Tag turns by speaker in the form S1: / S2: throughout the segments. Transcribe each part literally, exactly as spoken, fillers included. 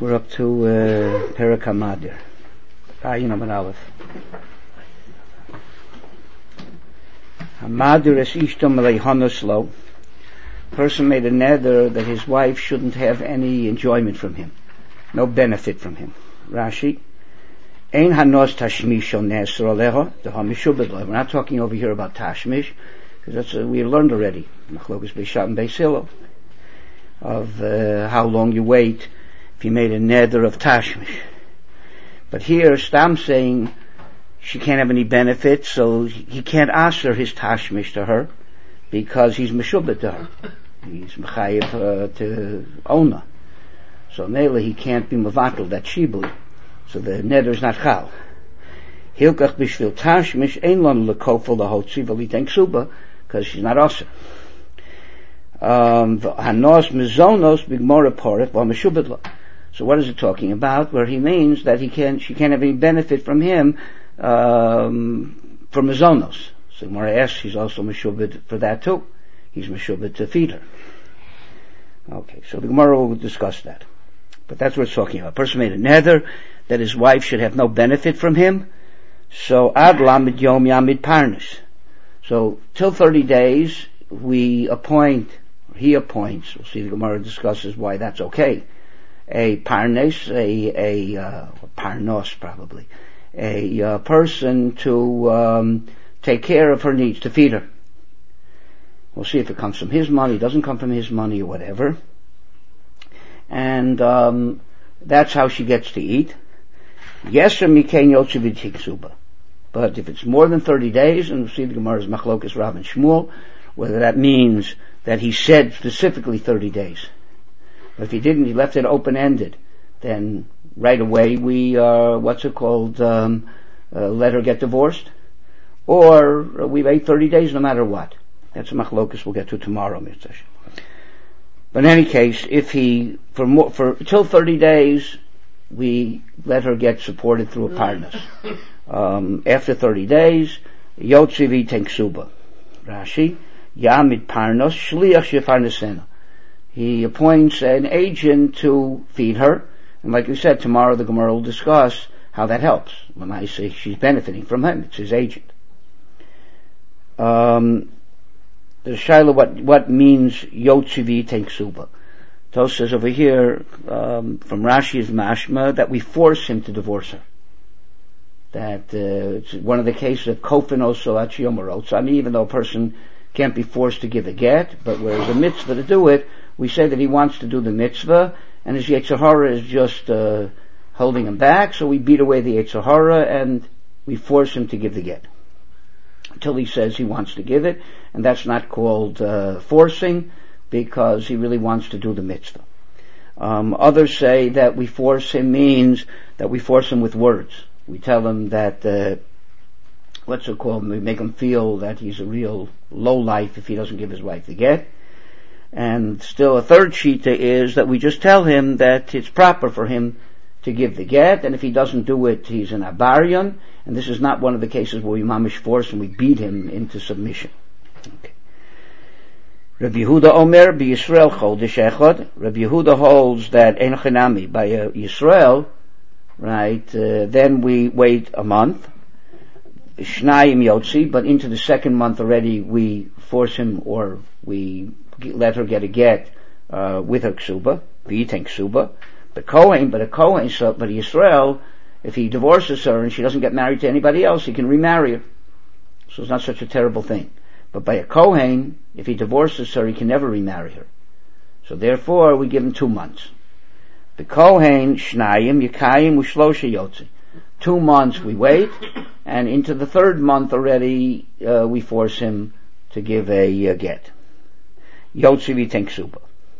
S1: We're up to uh, Perek HaMadir, Ayin Amud Aleph. HaMadir es ishtom leihanos lo. Person made a neder that his wife shouldn't have any enjoyment from him, no benefit from him. Rashi, ein hanos tashmish on neser aleha, the hamishubed lo. We're not talking over here about tashmish, because that's uh, we learned already. Machlokas Beishat and Beis Hillel, of uh, how long you wait if you made a neder of tashmish. But here, Stam saying she can't have any benefit, so he can't answer his tashmish to her, because he's meshubed to her. He's mechayev uh, to own her. So Mele, he can't be mevatel, that shibud. So the neder is not chal. Hilkach b'shvil tashmish ein lon lekofel lahotzi v'litenk suba, because she's not asa. Um, hanos mizonos b'gmora poret v'meshubed lo. So what is it talking about? Where he means that he can't, she can't have any benefit from him, um, from mizonos. So Gemara asks, he's also meshubed for that too. He's meshubed to feed her. Okay, so the Gemara will discuss that. But that's what it's talking about. A person made a neder that his wife should have no benefit from him. So ad lamid yom yamid parnas. So till thirty days, we appoint, he appoints, we'll see the Gemara discusses why that's okay, a parnes, a, a, uh, parnos probably, a uh, person to um, take care of her needs, to feed her. We'll see if it comes from his money, doesn't come from his money, or whatever. And um, that's how she gets to eat. Yes, but if it's more than thirty days, and we'll see the Gemara's Machlokas Rav and Shmuel, whether that means that he said specifically thirty days. But if he didn't, he left it open-ended, then right away we, uh, what's it called, um, uh, let her get divorced. Or we wait thirty days no matter what. That's a machlokas we'll get to tomorrow, Mitzvah. But in any case, if he, for more, for, till thirty days, we let her get supported through a parnas. Um, after thirty days, Yotzivi Tenksuba. Rashi, Yamid Parnos, Shliach Shefarnesena. He appoints an agent to feed her, and like we said, tomorrow the Gemara will discuss how that helps. When I say she's benefiting from him, it's his agent. Um, the Shaila, what, what means Yotzivi Tenksuba? Tos says over here, um, from Rashi's mashma, that we force him to divorce her. That, uh, it's one of the cases of Kofin also Achiyomorot. I mean, even though a person can't be forced to give a get, but whereas a mitzvah to do it, we say that he wants to do the mitzvah, and his Yetzer Hara is just, uh, holding him back, so we beat away the Yetzer Hara, and we force him to give the get. Until he says he wants to give it, and that's not called, uh, forcing, because he really wants to do the mitzvah. Um, others say that we force him means that we force him with words. We tell him that, uh, what's it called? We make him feel that he's a real lowlife if he doesn't give his wife the get. And still a third shita is that we just tell him that it's proper for him to give the get, and if he doesn't do it, he's an abarion, and this is not one of the cases where we mamish force and we beat him into submission. Okay. Rabbi Yehuda Omer by Yisrael chodesh echad. Rabbi Yehuda holds that ein chinami by uh, Yisrael, right? Uh, then we wait a month. Shnayim yotzi, but into the second month already we force him, or we let her get a get uh, with her ksuba, v'yiteng ksuba. But Kohen, but a Kohen, so, but Yisrael, if he divorces her and she doesn't get married to anybody else, he can remarry her. So it's not such a terrible thing. But by a Kohen, if he divorces her, he can never remarry her. So therefore, we give him two months. The Kohen, Shnayim, Yekayim, Ushlosha Yotzi. Two months we wait, and into the third month already, uh, we force him to give a uh, get. Yotzi v'tenksuba.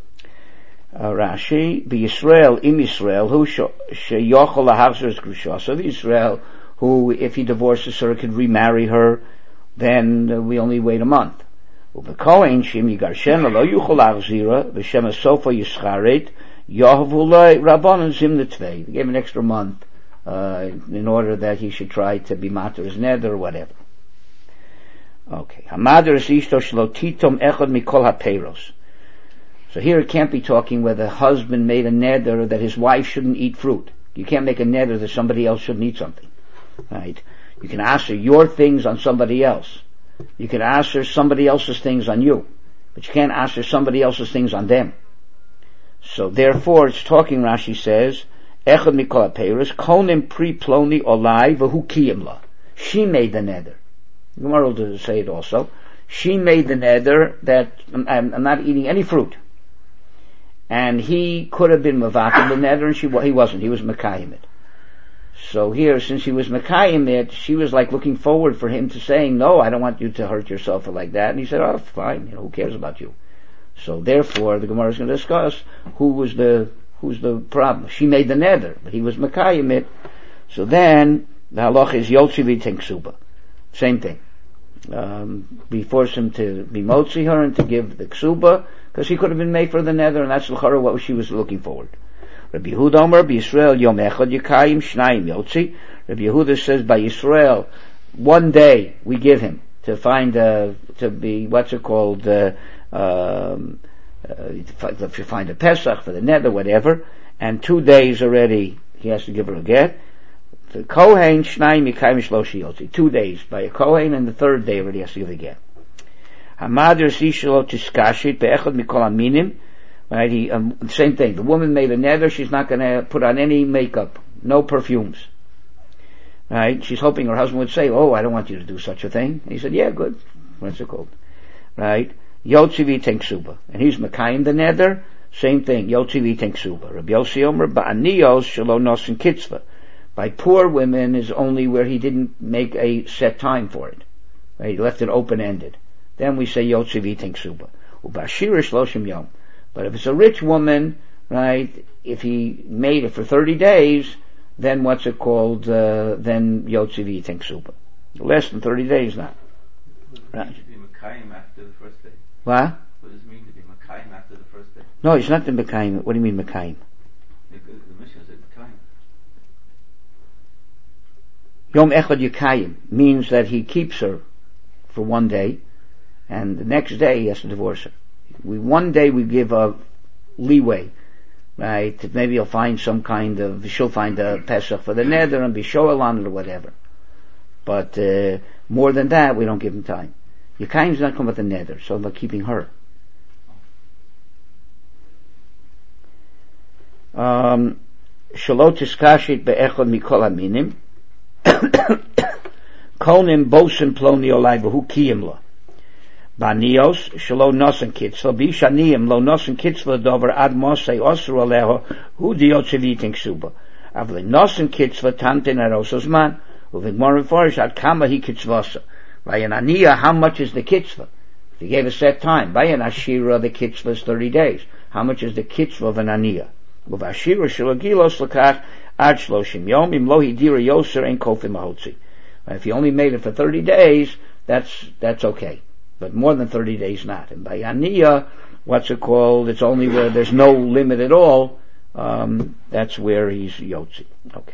S1: Uh, Rashi, be Yisrael, im Yisrael, who sheyochol lahachzor grusha. So the Yisrael, who, if he divorces her, could remarry her, then uh, we only wait a month. Ubekohen shim yigarshen lo yuchol achzira v'shem asofa yischaret yahavulai rabbanon zim netvei. They gave him an extra month uh, in order that he should try to be mater his neder or whatever. Okay. Hamader es ishto shlo titom echad mikol hapeiros. So here it can't be talking where the husband made a neder that his wife shouldn't eat fruit. You can't make a neder that somebody else shouldn't eat something. Right? You can answer your things on somebody else. You can answer somebody else's things on you. But you can't answer somebody else's things on them. So therefore it's talking, Rashi says, Echad mikol ha'peros, konim pri ploni olai v'hu kiyim la. She made the neder. Gemara will say it also. She made the neder that I'm, I'm not eating any fruit. And he could have been mavakim the neder, and she, he wasn't. He was mekayim it. So here, since he was mekayim it, she was like looking forward for him to saying, no, I don't want you to hurt yourself or like that. And he said, oh, fine, you know, who cares about you? So therefore, the Gemara is going to discuss who was the, who's the problem. She made the neder, but he was mekayim it. So then, the halach is yotzi v'tink ksuba. Same thing. Um, we force him to be motzi her and to give the ksuba, because he could have been made for the nether, and that's l'chara what she was looking forward. Rabbi Yehuda Omer, by Yisrael yom echad yikayim shnayim yotzi. Rabbi Yehuda says by Yisrael, one day we give him to find uh, to be what's it called uh, um, uh, to find a Pesach for the nether, whatever, and two days already he has to give her a get. The Kohen shnayim yikayim shloshi yotzi. Two days by a Kohen, and the third day already has to give a get. Hamadir sishalo tiskashit be'echad mikol aminim. Right, he, um, same thing. The woman made a neder, she's not gonna put on any makeup, no perfumes. Right? She's hoping her husband would say, oh, I don't want you to do such a thing. And he said, yeah, good. What's it called? Right? Yotzi v'tink ksuba. And he's mekayim the neder, same thing. Yotzi v'tink ksuba. Rabbi Yossi Omer, ba'aniyos shelo nosin kitzvah. By poor women is only where he didn't make a set time for it. Right? He left it open-ended. Then we say yotzi v'tink ksuba. Ubashir shloshim yom. But if it's a rich woman, right, if he made it for thirty days, then what's it called, uh, then yotzi v'tink ksuba. Less than thirty days now.
S2: What does it mean to be mekayim after the first day?
S1: What?
S2: What does it mean to be mekayim after the first day?
S1: No, it's not the mekayim. What do you mean mekayim?
S2: The, the Mishnah said mekayim.
S1: Yom echad yikayim means that he keeps her for one day, and the next day he has to divorce her. We one day we give a leeway, right? Maybe he'll find some kind of, she'll find a Pesach for the neder and be shoel on it or whatever. But uh, more than that, we don't give him time. Yikayim's not come with the neder, so about keeping her. Um, Shalot tiskashit be'echad mikol aminim. Konim bosin ploni olai v'hu kiyim la. Banios shelo nosen kitzvah bishaniyim lo nosen kitzvah dover ad mosei osru aleho hu diotzi v'tink ksuba. Avle nosen kitzvah tantin arosos man uvigmor v'forish ad kama hi kitzvasa. By an aniyah, how much is the kitzvah? If he gave a set time, by an ashira the kitzvah is thirty days. How much is the kitzvah of an aniyah? Uvashira shelo gilos lekach ad shloshim yom im lo hidira yoser ein kofim mahotzi. If he only made it for thirty days, that's that's okay. But more than thirty days not. And by Aniyah, what's it called? It's only where there's no limit at all. Um, that's where he's Yotzi. Okay.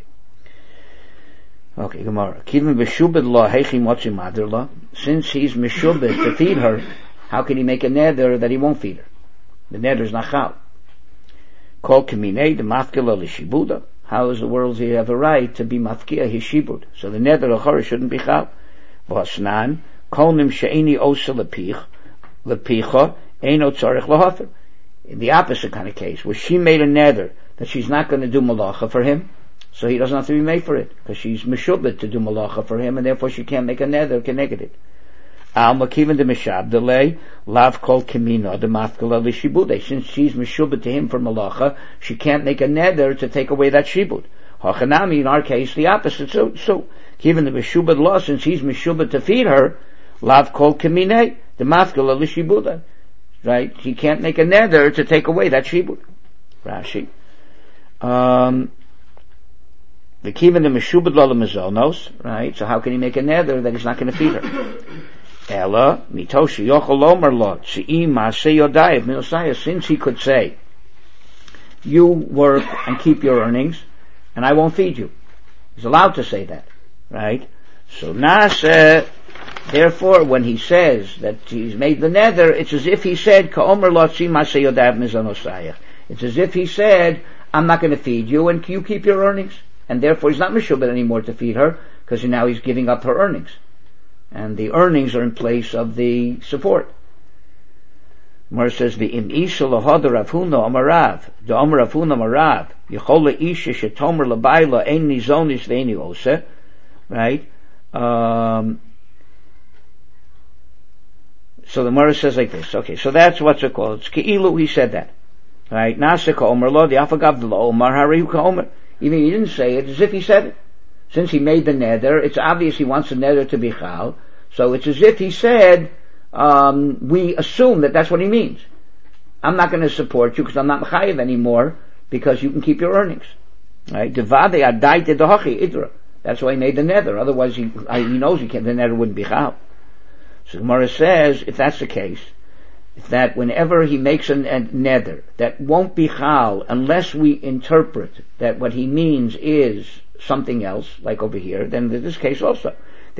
S1: Okay, Gemara. Kivin b'shubed la heichim watzi madir la. Since he's meshubed to feed her, how can he make a neder that he won't feed her? The neder is nachal. Kol keminei the mafkila l'shibuda. How is the world he have a right to be mafkia his shibud? So the neder achor shouldn't be chal. V'asnan. Konim she'eni osa lepich, lepicha, eino tzarech lahafer. In the opposite kind of case, where she made a neder that she's not going to do malacha for him, so he doesn't have to be made for it, because she's meshubet to do malacha for him, and therefore she can't make a neder connected it. Al makiven de meshab delay, lav kol kemina de mafkala lishibude. Since she's meshubet to him for malacha, she can't make a neder to take away that shibud. Hachanami, in our case, the opposite. So, so, given the meshubet law, since he's meshubet to feed her, lav kol keminei, the mafkala lishibuda. Right? He can't make a neder to take away that shibud. Rashi. Um, the kiven the meshubad lo lemezolnos, right? So how can he make a neder that he's not going to feed her? Ella, mitoshi yochol omer lo, tzi'im maaseh yodayev minosaya, since he could say, you work and keep your earnings, and I won't feed you. He's allowed to say that, right? So Naaseh, Therefore, when he says that he's made the nether, it's as if he said, Ka'omer lotzi maseh yodav mizanosayach. It's as if he said, I'm not going to feed you, and you keep your earnings. And therefore he's not meshubed anymore to feed her, because now he's giving up her earnings. And the earnings are in place of the support. Gemara says, V'im isha lahada Rav Huna amarav, da'amar Rav Huna amarav, Yechola isha shetomer labayla ein nizonis ve'eni ose, right? Um, so the Gemara says like this, okay, so that's what's it called. It's Ke'ilu, he said that. Right? Nasa ka'omer lo, the afagav lo, omar harihu ka'omer. Even he didn't say it, as if he said it. Since he made the nether, it's obvious he wants the nether to be chal, so it's as if he said, um, we assume that that's what he means. I'm not going to support you because I'm not mechayev anymore, because you can keep your earnings. Right? Devade adaite dehachi idra. That's why he made the nether. Otherwise, he he knows he can't, the nether wouldn't be chal. So Gemara says, if that's the case, if that whenever he makes a, a nether, that won't be chal unless we interpret that what he means is something else, like over here, then in this case also. The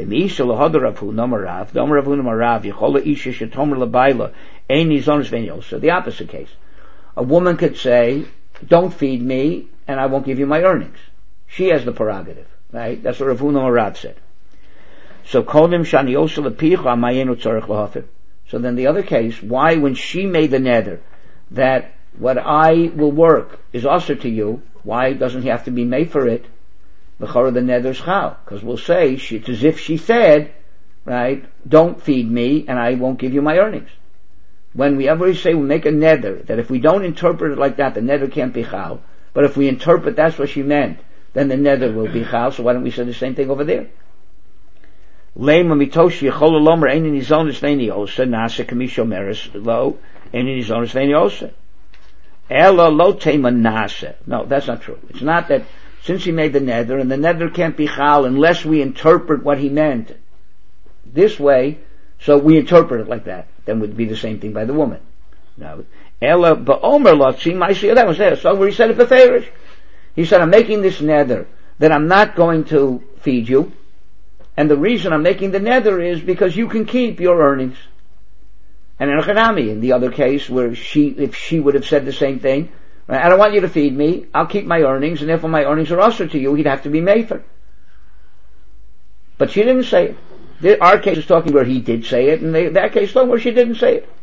S1: opposite case. A woman could say, don't feed me, and I won't give you my earnings. She has the prerogative, right? That's what Rav Huna Marav said. So kodim shani osel lepicha mayenu tzarich lahafir. So then the other case, why when she made the nether, that what I will work is also to you, why doesn't he have to be made for it? The chara the nether's chal, because we'll say she, it's as if she said, right, don't feed me and I won't give you my earnings. When we ever say we make a nether, that if we don't interpret it like that, the nether can't be chal, but if we interpret that's what she meant, then the nether will be chal, so why don't we say the same thing over there? Lema mitoshi yechol lomer ein nizonis veini osa nasa kamisho meres lo ein nizonis veini osa ela lo tema nasa. No, that's not true. It's not that since he made the nether, and the nether can't be chal unless we interpret what he meant this way, so we interpret it like that. Then would be the same thing by the woman. No, ela ba'omer lotzi ma'isi. That was there. So where he said it beferish. He said, I'm making this nether that I'm not going to feed you. And the reason I'm making the nether is because you can keep your earnings. And in Hanami, in the other case, where she, if she would have said the same thing, right, I don't want you to feed me, I'll keep my earnings, and therefore my earnings are also to you, he'd have to be mefer. But she didn't say it. The, our case is talking where he did say it, and they, that case is talking where she didn't say it.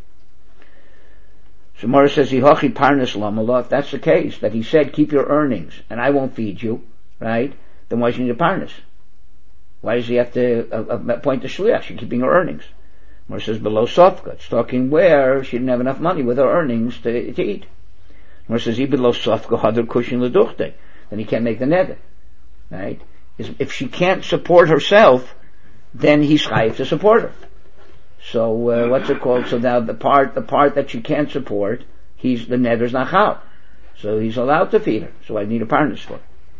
S1: So Mara says, Yihochi parnas lamala, if that's the case, that he said, keep your earnings, and I won't feed you, right, then why does he need a parnas? Why does he have to uh, appoint the shliach? She's keeping her earnings. Mara says, below sofka. It's talking where she didn't have enough money with her earnings to, to eat. Mara says, he below sofka hadr kushin leduchte. Then he can't make the nether. Right? If she can't support herself, then he's chayiv to support her. So, uh, what's it called? So now the part, the part that she can't support, he's, the nether's not chal. So he's allowed to feed her. So I need a parnas for her.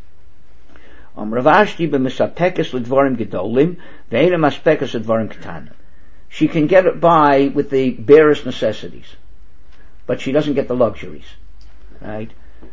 S1: Um, Ravashti b'misapekes l'dvarim gedolim, ve'ena maspekes l'dvarim ketanim. She can get it by with the barest necessities, but she doesn't get the luxuries, right?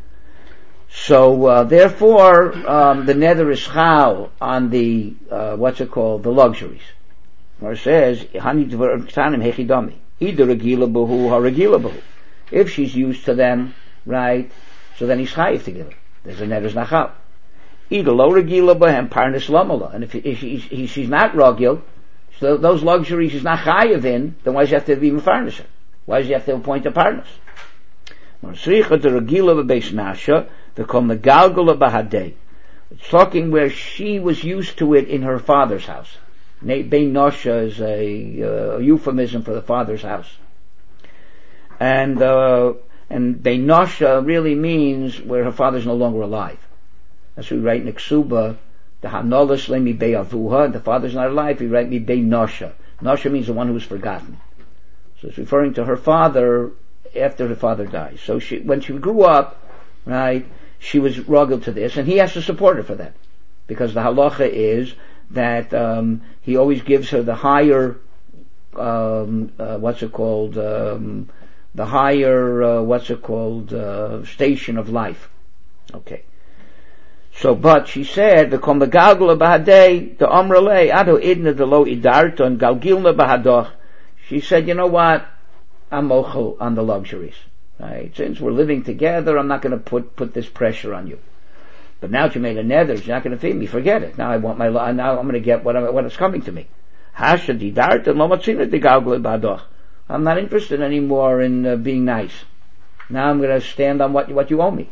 S1: So uh, therefore, um, the nether is chal on the uh, what's it called, the luxuries. Where it says, "Hani dvarim ketanim hechidami." Either regila b'hu or regila b'hu. If she's used to them, right? So then he's chayiv to give her. There's a nether's not chal. Either lo regila b'hem parnas lamala, and if, if she, he, she's not ragil, so those luxuries he's not chayiv in, then why does he have to be mefarnas her? Why does he have to appoint a parnas? Marsricha de regila b'beis nasha, they call the galgula b'hadei. It's talking where she was used to it in her father's house. Bein nasha is a, uh, a euphemism for the father's house, and uh, and bein nasha really means where her father's no longer alive. That's what we write in Ksuba, the hanolas lemi be'avuha, the father's not alive, we write mi be nasha. Nasha means the one who was forgotten. So it's referring to her father after her father dies. So she, when she grew up, right, she was rugged to this, and he has to support her for that. Because the halacha is that, um, he always gives her the higher, um, uh, what's it called, um, the higher, uh, what's it called, uh, station of life. Okay. So, but she said, the Komagagula Bahadei, the Amrale, Ado Idna de Lo Idarton, Galgilna Bahadoch. She said, you know what? I'm mochel on the luxuries. Right? Since we're living together, I'm not going to put, put this pressure on you. But now that you made a nether, you're not going to feed me. Forget it. Now I want my, now I'm going to get what, I, what is coming to me. Hasha Didarton, Lo Matzina de Galgula Bahadoch. I'm not interested anymore in uh, being nice. Now I'm going to stand on what, what you owe me.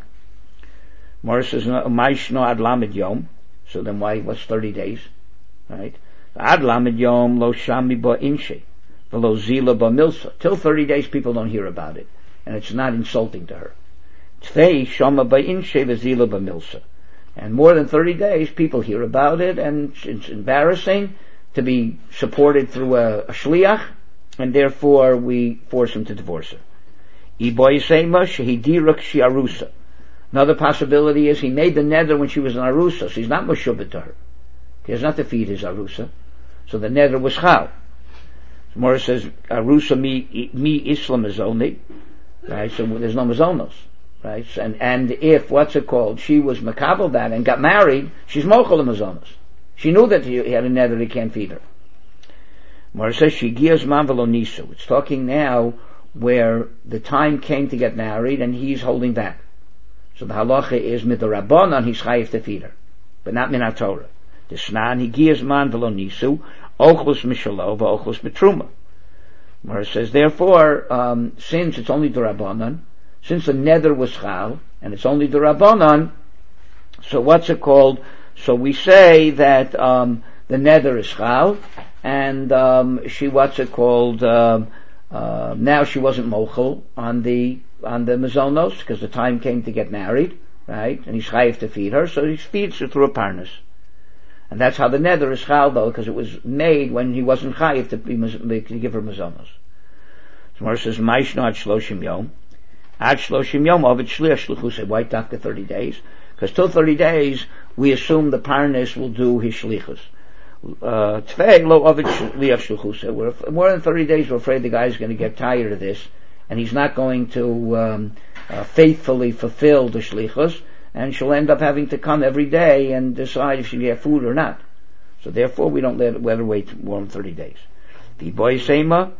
S1: Morris says, Maishno ad lamed yom. So then why, what's thirty days? Right? Ad lamed yom lo shami ba inche. Velo zila ba milsa. Till thirty days people don't hear about it. And it's not insulting to her. Tvei shama ba inche v'zila ba milsa. And more than thirty days people hear about it, and it's embarrassing to be supported through a, a shliach, and therefore we force him to divorce her. Iboy sema shehidirak shiarusa. Another possibility is he made the nether when she was an arusa, so he's not meshubet to her. He has not to feed his arusa. So the nether was chal. So Morris says, arusa mi, mi islam mazoni. Right, so there's no mazonos. Right, and, and if, what's it called, she was makabel that and got married, she's mochel mazonos. She knew that he had a nether, he can't feed her. Morris says, she gias man velo nisu. It's talking now where the time came to get married and he's holding back. So the halacha is mit the rabbanon he's chayiv to feed her, but not min haTorah. The snan he gives man v'lo nisu ochlus mishalo v'ochlus mitruma. Where it says therefore, um, since it's only the rabbanon, since the nether was chal and it's only the rabbanon, so what's it called? So we say that um, the nether is chal, and um, she what's it called? Um, uh, now she wasn't mochel on the on the mazonos, because the time came to get married, right? And he's chayiv to feed her, so he feeds her through a parnas. And that's how the nether is chal, though, because it was made when he wasn't chayiv to, be, to give her mazonos. So Mar says, Maishno ad shloshim yom. Ad shloshim yom, ovid shliach shlichus, why after thirty days? Because till thirty days, we assume the parnas will do his shlichus. Uh, Tvei lo ovid shliach shlichus. We're more than thirty days, we're afraid the guy's going to get tired of this, and he's not going to um, uh, faithfully fulfill the shlichus, and she'll end up having to come every day and decide if she can get food or not. So therefore, we don't let, let her wait more than thirty days. The boy sema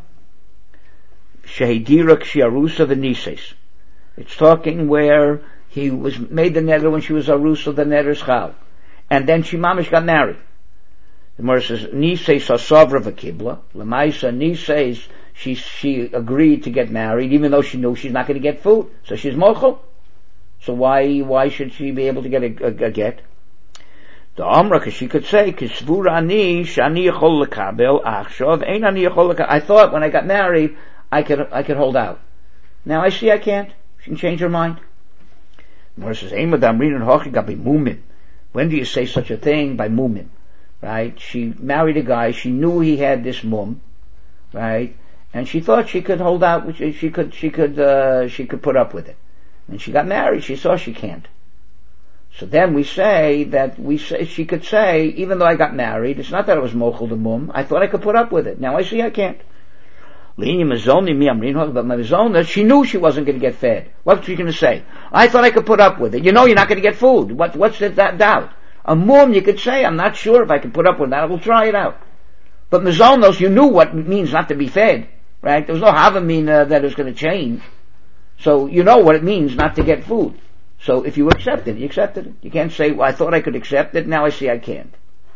S1: shehidirak shiarusa v'nises. It's talking where he was made the nether when she was arusa, the nether's chal, and then she mamish got married. The Gemara says nises asavra v'kibla lemaisa nises. She, she agreed to get married, even though she knew she's not going to get food. So she's mochel. So why, why should she be able to get a, a, a get? The Amra, cause she could say, Kisvur ani, shani yachol lekabel, achshav, ein ani yachol lekabel. I thought when I got married, I could, I could hold out. Now I see I can't. She can change her mind. The Gemara says, ein madam rinan hochi gabi mumin. When do you say such a thing? By mumin. Right? She married a guy, she knew he had this mum. Right? And she thought she could hold out, she could, she could, uh, she could put up with it. And she got married, she saw she can't. So then we say that we say, she could say, even though I got married, it's not that I was mochel the mum, I thought I could put up with it. Now I see I can't. But my Mizona, she knew she wasn't going to get fed. What's she going to say? I thought I could put up with it. You know you're not going to get food. What, what's that, that doubt? A mum, you could say, I'm not sure if I can put up with that, I will try it out. But Mizonos, you knew what it means not to be fed. Right? There was no Havamina uh, that was going to change. So you know what it means not to get food. So if you accept it, you accepted it. You can't say, well, I thought I could accept it, now I see I can't.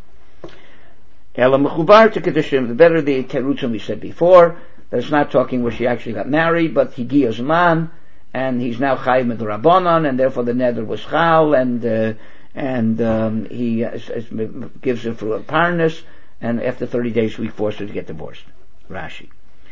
S1: Ela mechubar to Kedushin, the better the terutzim we said before, that it's not talking where she actually got married, but he giyas man, and he's now chayiv mit rabbanon, and therefore the nether was chal, and, uh, and, um, he uh, gives her through a parnas, and after thirty days we force her to get divorced. Rashi.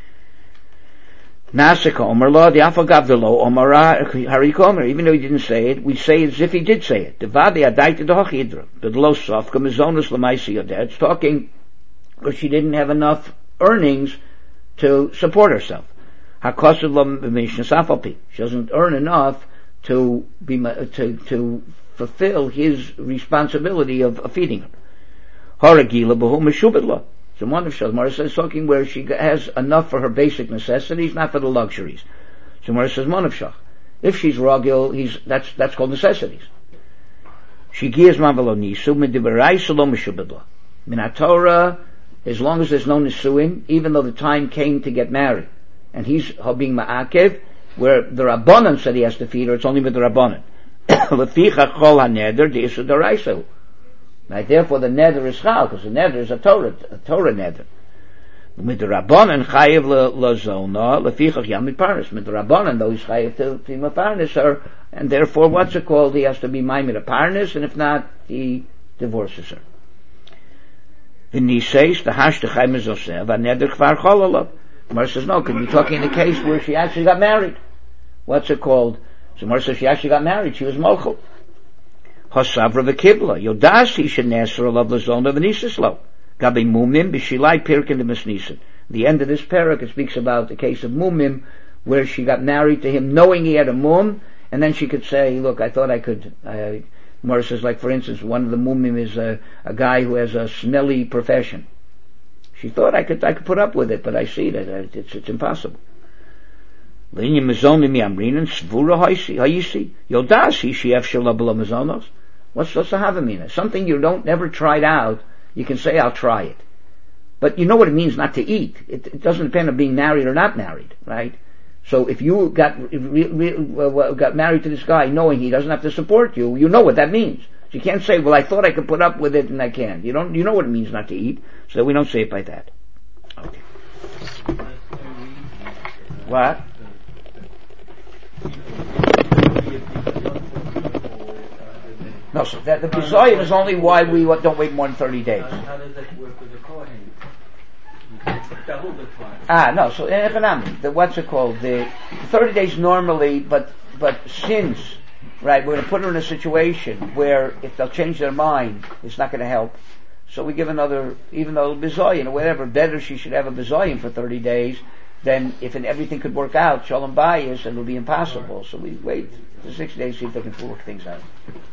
S1: Nasika Omer Law, the Afagav the Law, Omara Harikomer, even though he didn't say it, we say it as if he did say it. Devadi Adaita the Hochidra, the Lo Sofka Mizonas Lamaisi Yodeh. It's talking because she didn't have enough earnings to support herself. Hakosud Lo Mishnah Safalpi. She doesn't earn enough to be, to, to fulfill his responsibility of, of feeding her. Haragila Bahu Meshubit Law. So one of Shazmar says talking where she has enough for her basic necessities, not for the luxuries. So Mar says Monavshach. If she's ragil, he's that's that's called necessities. If Shigiyas man v'lo nisu, midibaraisa lo meshubedla. Min Torah, as long as there's no nisuin, even though the time came to get married, and he's being ma'akev, where the Rabbanan said he has to feed her, it's only with the Rabbanan. Leficha chol ha-neder d'isur d'oraisa. Right, therefore the neder is chal, because the neder is a Torah, a Torah neder. With the Rabbanan chayiv lazona, lefichach yamid parnis. With the Rabbanan, though, he's chayiv to be maparnis her, and therefore, what's it called? He has to be maimid a parnis, and if not, he divorces her. In he says, the hashtachai mezosev, a neder kvar cholalav. Mar says, no, could be talking in the case where she actually got married. What's it called? So Mar says she actually got married, she was molchel. Hosavra v'kibla, yodasi shenesra alav lazona v'nisislo. Gabi mumim b'shilai pirkin de misnisin. The end of this parak, it speaks about the case of mumim, where she got married to him knowing he had a mum, and then she could say, look, I thought I could, uh, Mar says, like for instance, one of the mumim is a, a guy who has a smelly profession. She thought I could, I could put up with it, but I see that it's, it's impossible. What's what's the havamina? Something you don't never tried out, you can say I'll try it, but you know what it means not to eat. It, it doesn't depend on being married or not married, right? So if you got re, re, uh, got married to this guy knowing he doesn't have to support you, you know what that means. So you can't say, well, I thought I could put up with it and I can't. You don't. You know what it means not to eat, so we don't say it by that. Okay. What? No, so that, the bizayin is only why we don't wait more than thirty days.
S2: How does that work with the Kohen? Double the time.
S1: Ah, no, so in economic, the, what's it called? The, the thirty days normally, but, but since, right, we're going to put her in a situation where if they'll change their mind, it's not going to help. So we give another, even though bizayin or whatever, better she should have a bizayin for thirty days, then if everything could work out, shalom bayis, and it'll be impossible. So we wait for six days, see if they can work things out.